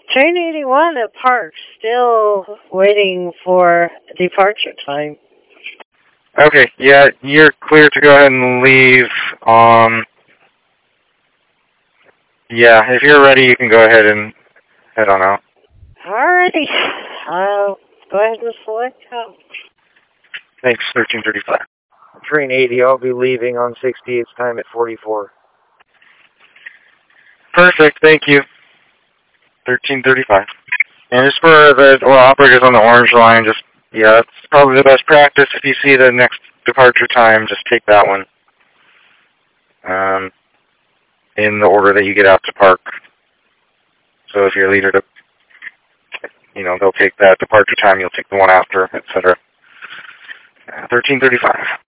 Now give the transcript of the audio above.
Train 81 at Park, still waiting for departure time. Okay, yeah, you're clear to go ahead and leave. Yeah, if you're ready, you can go ahead and head on out. Alrighty. I'll go ahead and select out. Thanks, 1335. Train 80, I'll be leaving on 68's time at 44. Perfect, thank you. 1335. And just for the operators on the orange line, it's probably the best practice. If you see the next departure time, just take that one. In the order that you get out to Park. So if your leader, they'll take that departure time, you'll take the one after, etc. 1335.